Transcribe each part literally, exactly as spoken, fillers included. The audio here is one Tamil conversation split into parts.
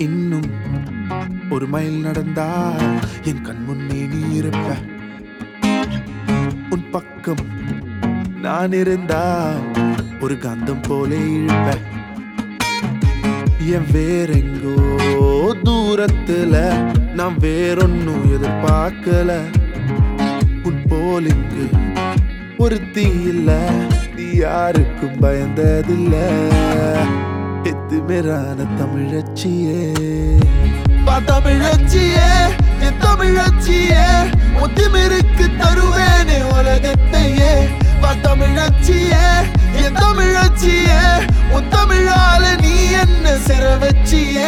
இன்னும் ஒரு மைல் நடந்தால் என் கண் முன்னே நீ இருப்ப. உன் பக்கம் நான் இருந்தால் ஒரு காந்தம் போலே இழுப்ப. என் வேறெங்கோ தூரத்துல நான் வேறொன்னும் எதிர்பார்க்கல. உன் போலிங்கு ஒரு தீ இல்ல, நீ யாருக்கும் பயந்ததில்ல. எத்துமேரான தமிழச்சியே, பா தமிழச்சியே, என் தமிழச்சியே, ஒத்திமிருக்கு தருவேனே உலகத்தையே. பா தமிழச்சியே, என் தமிழச்சியே, உன் தமிழால நீ என்ன சிற வச்சியே.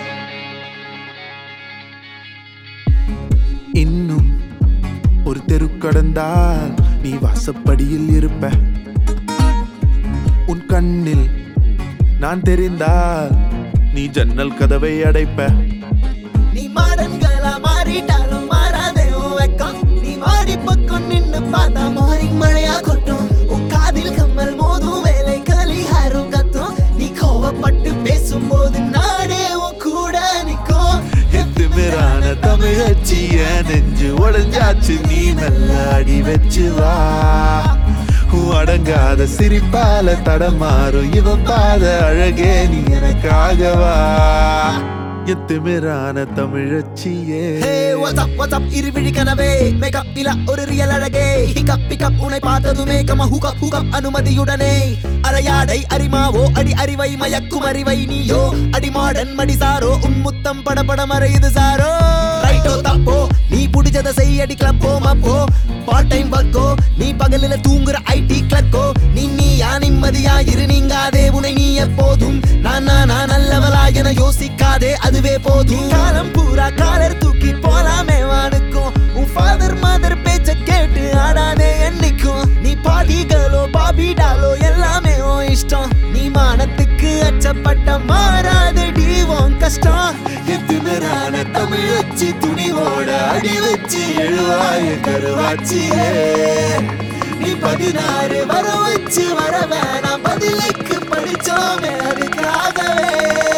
இன்னும் ஒரு தெரு கடந்தால் நீ வாசப்படியில் இருப்ப. உன் கண்ணில் நான் தெரிந்தால் நீ ஜன்னல் கதவை அடைப்ப. நீ மாடன்களா மாறிட்டாலும் மாறாதே உன் வெக்கம். நீ மாறி பக்கம் நின்னு பார்த்தா மாறி மழையா கொட்டும். உன் காதில் கம்மல் மோதும் வேலை கலிகாரும் கத்தும். நீ கோவப்பட்டு பேசும்போது நானே உன் கூட நிற்கும். எத்துமேரான தமிழச்சிய நெஞ்சு உடஞ்சாச்சு, நீ நல்ல அடி வச்சு வா. அடங்காத சிரிப்பால தடமாறும் இவன் பாத அழகே நீ எனக்காகவா. எத்துமேரான தமிழச்சியே. Hey, what's up, what's up, இருவிழி கனவே. மேக்கப் இல்ல ஒரு ரியல் அழகே. ஹிக்கப் பிக்கப் உன்னை பார்த்ததுமே கம ஹூக்கப் ஹூக்கப் அனுமதியுடனே. அரையாடை அரிமாவோ அடி அறிவை மயக்கும் அறிவை நீயோ. அடிமாடன் மடிசாரோ உன் முத்தம் படபட மறையுது சாரோ. ரைட்டோ தப்போ நீ புடிச்சத செய் அடி கிளப்போ மப்போ. பார்ட் டைம் ஒர்க்கோ நீ பகலில தூங்குற ஐடி கிளக்கோ. நீ நீயா நிம்மதியா இரு நீங்காதே உனை நீ எப்போதும். நான் நானா நல்லவளா என யோசிக்காதே அதுவே போதும். காலம் பூரா காலர் தூக்கி போலாமே வானுக்கும். உன் ஃபாதர் மதர் பேச்ச கேட்டு ஆடாதே என்னைக்கும். நீ பாடிகளோ பாபிடாலோ எல்லாமே ஓ இஷ்டம். நீ மானத்துக்கு அச்சப்பட்ட மாறாதடி உன் கஷ்டம். எத்துமேரான தமிழச்சி துணிவோட அடி வச்சு எழுவாய கருவாச்சியே. நீ பதினாறு வர வச்சு வர வேணாம் பதிலைக்கு படிச்சோமே அதுக்காகவே.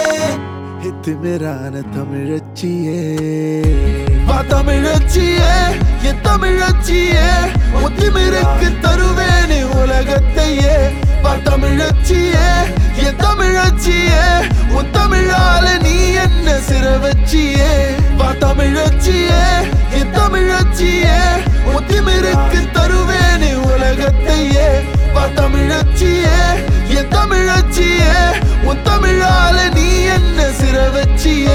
எத்துமேரான தமிழச்சியே, பா தமிழச்சியே, என் தமிழச்சியே, ஒத்திமிருக்கு தருவேனே உலகத்தையே. பா தமிழச்சியே, என் தமிழச்சியே, உன் தமிழால நீ என்ன சிற வச்சியே. பா தமிழச்சியே, என் தமிழச்சியே, ஒத்திமிருக்கு தருவேனே உலகத்தையே. பா தமிழச்சியே, என் தமிழச்சியே, உன் தமிழால நீ என்ன சிற வச்சியே.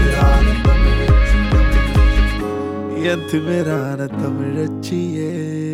எத்துமேரான தமிழச்சியே.